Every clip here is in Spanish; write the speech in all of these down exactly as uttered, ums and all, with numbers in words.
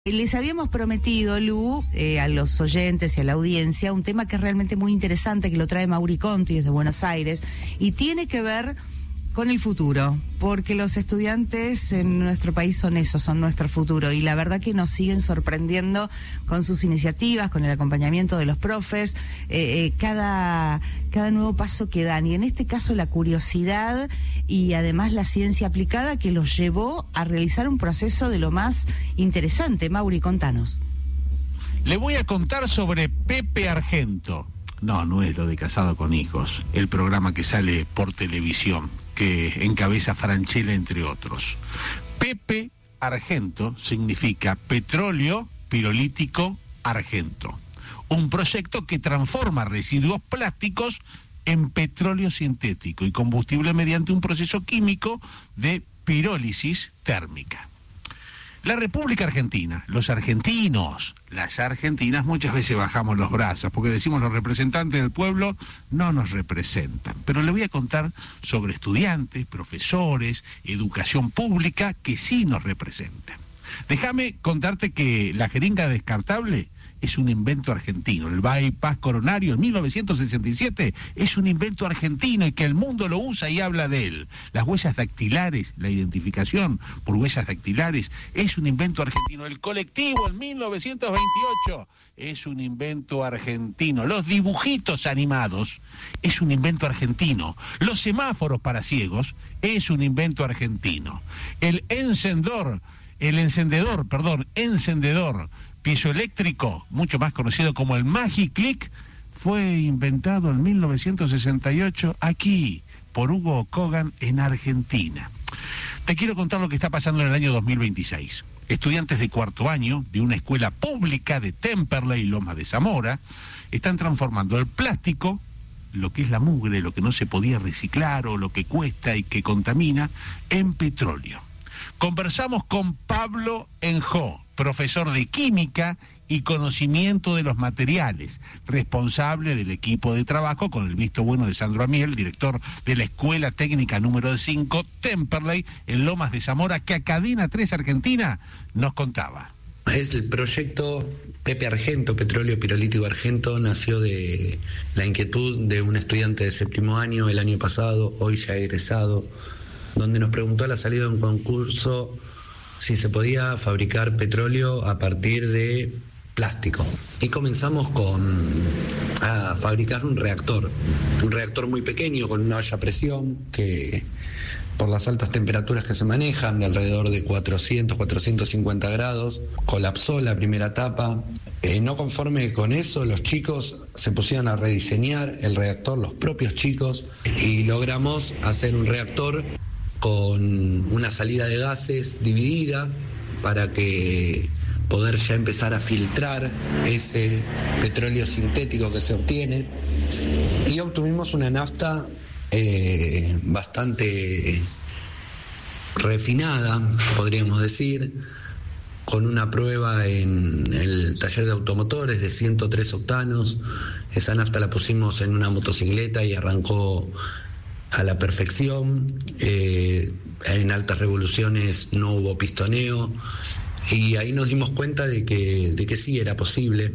Les habíamos prometido, Lu, eh, a los oyentes y a la audiencia, un tema que es realmente muy interesante, que lo trae Mauri Conti desde Buenos Aires, y tiene que ver con el futuro, porque los estudiantes en nuestro país son eso, son nuestro futuro, y la verdad que nos siguen sorprendiendo con sus iniciativas, con el acompañamiento de los profes, eh, eh, cada, cada nuevo paso que dan, y en este caso la curiosidad y además la ciencia aplicada que los llevó a realizar un proceso de lo más interesante. Mauri, contanos. Le voy a contar sobre Pepe Argento. No, no es lo de Casado con Hijos, el programa que sale por televisión, que encabeza Franchella, entre otros. Pepe Argento significa Petróleo Pirolítico Argento, un proyecto que transforma residuos plásticos en petróleo sintético y combustible mediante un proceso químico de pirólisis térmica. La República Argentina, los argentinos, las argentinas muchas veces bajamos los brazos porque decimos los representantes del pueblo no nos representan. Pero le voy a contar sobre estudiantes, profesores, educación pública que sí nos representan. Déjame contarte que la jeringa descartable es un invento argentino. El bypass coronario en mil novecientos sesenta y siete es un invento argentino y que el mundo lo usa y habla de él. Las huellas dactilares, la identificación por huellas dactilares es un invento argentino. El colectivo en mil novecientos veintiocho es un invento argentino. Los dibujitos animados es un invento argentino. Los semáforos para ciegos es un invento argentino. El encendedor, el encendedor, perdón, encendedor piezoeléctrico, mucho más conocido como el Magiclick, fue inventado en mil novecientos sesenta y ocho aquí por Hugo Kogan en Argentina. Te quiero contar lo que está pasando en el año dos mil veintiséis. Estudiantes de cuarto año de una escuela pública de Temperley, Lomas de Zamora, están transformando el plástico, lo que es la mugre, lo que no se podía reciclar o lo que cuesta y que contamina, en petróleo. Conversamos con Pablo Enjó, profesor de química y conocimiento de los materiales, responsable del equipo de trabajo con el visto bueno de Sandro Amiel, director de la Escuela Técnica número cinco, Temperley, en Lomas de Zamora, que a Cadena tres Argentina nos contaba. Es el proyecto Pepe Argento, Petróleo Pirolítico Argento, nació de la inquietud de un estudiante de séptimo año el año pasado, hoy ya egresado, donde nos preguntó a la salida de un concurso si se podía fabricar petróleo a partir de plástico. Y comenzamos con a fabricar un reactor, un reactor muy pequeño con una olla a presión que por las altas temperaturas que se manejan, de alrededor de cuatrocientos, cuatrocientos cincuenta grados, colapsó la primera tapa. Eh, no conforme con eso, los chicos se pusieron a rediseñar el reactor, los propios chicos, y logramos hacer un reactor con una salida de gases dividida para que poder ya empezar a filtrar ese petróleo sintético que se obtiene, y obtuvimos una nafta eh, bastante refinada, podríamos decir, con una prueba en el taller de automotores de ciento tres octanos. Esa nafta la pusimos en una motocicleta y arrancó a la perfección. Eh, en altas revoluciones no hubo pistoneo, y ahí nos dimos cuenta de que, de que sí era posible,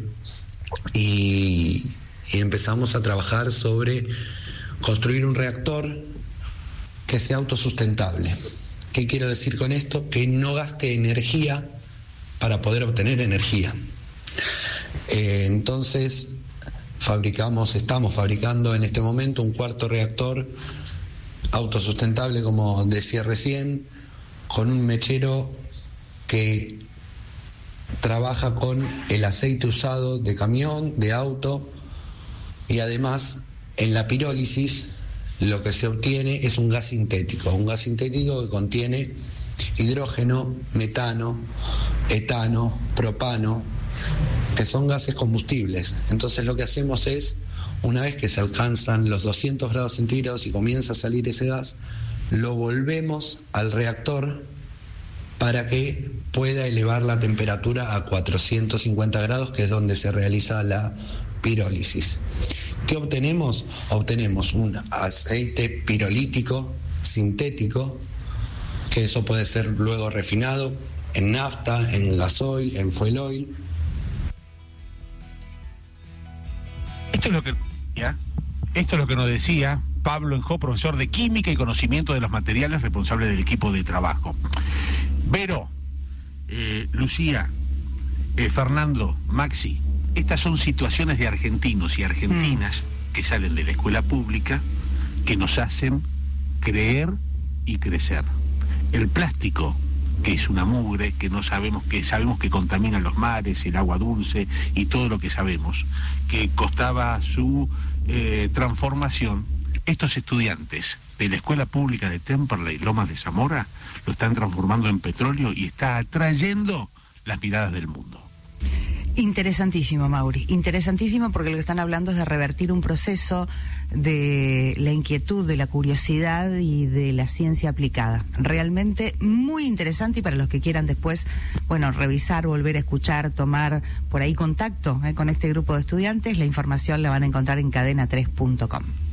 y, y empezamos a trabajar sobre construir un reactor que sea autosustentable. ¿Qué quiero decir con esto? Que no gaste energía para poder obtener energía. Eh, entonces fabricamos, estamos fabricando en este momento un cuarto reactor autosustentable, como decía recién, con un mechero que trabaja con el aceite usado de camión, de auto, y además en la pirólisis lo que se obtiene es un gas sintético, un gas sintético que contiene hidrógeno, metano, etano, propano, que son gases combustibles. Entonces lo que hacemos es, una vez que se alcanzan los doscientos grados centígrados y comienza a salir ese gas, lo volvemos al reactor para que pueda elevar la temperatura a cuatrocientos cincuenta grados, que es donde se realiza la pirólisis. ¿Qué obtenemos? Obtenemos un aceite pirolítico sintético, que eso puede ser luego refinado en nafta, en gasoil, en fuel oil. Esto es lo que esto es lo que nos decía Pablo Enjó, profesor de Química y Conocimiento de los Materiales, responsable del equipo de trabajo. Vero, eh, Lucía, eh, Fernando, Maxi, estas son situaciones de argentinos y argentinas mm. que salen de la escuela pública, que nos hacen creer y crecer. El plástico, que es una mugre, que no sabemos que sabemos que contamina los mares, el agua dulce y todo lo que sabemos, que costaba su eh, transformación. Estos estudiantes de la escuela pública de Temperley, Lomas de Zamora, lo están transformando en petróleo y está atrayendo las miradas del mundo. Interesantísimo, Mauri, interesantísimo, porque lo que están hablando es de revertir un proceso de la inquietud, de la curiosidad y de la ciencia aplicada. Realmente muy interesante, y para los que quieran después, bueno, revisar, volver a escuchar, tomar por ahí contacto eh, con este grupo de estudiantes, la información la van a encontrar en cadena tres punto com.